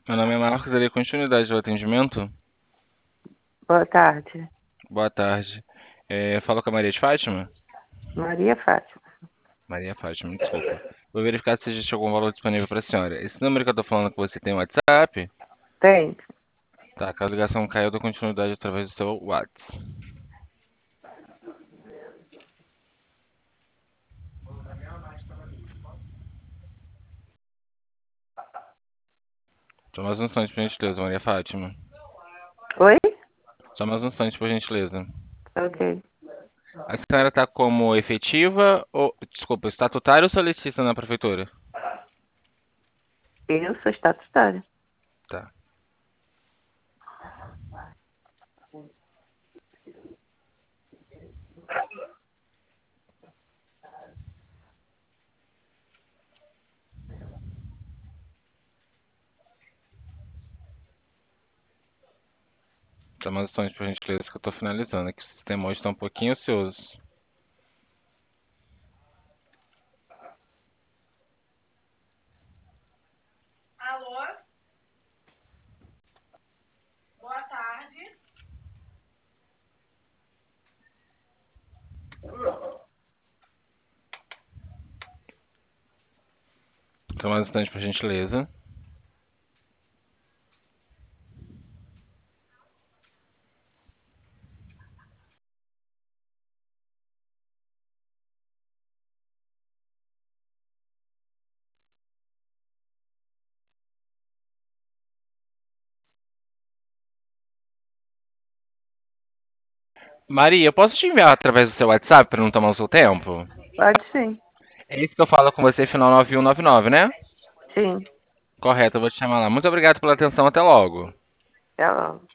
Meu nome é Marcos, daria continuidade ao atendimento? Boa tarde. Boa tarde. Falo com a Maria de Fátima? Maria Fátima. Maria Fátima, desculpa. Vou verificar se existe algum valor disponível para a senhora. Esse número que eu tô falando que você tem o WhatsApp? Tem. Tá, caso a ligação caiu, eu dou continuidade através do seu WhatsApp. Só mais um instante, por gentileza, Maria Fátima. Oi? Só mais um instante, por gentileza. Ok. A senhora está como efetiva ou, desculpa, estatutária ou solicita na prefeitura? Eu sou estatutária. Tá. Só mais um instante, por gentileza, que eu tô finalizando aqui. O sistema hoje está um pouquinho ocioso. Alô? Boa tarde. Só mais um instante, por gentileza. Maria, eu posso te enviar através do seu WhatsApp para não tomar o seu tempo? Pode sim. É isso que eu falo com você, final 9199, né? Sim. Correto, eu vou te chamar lá. Muito obrigado pela atenção, até logo. Até logo.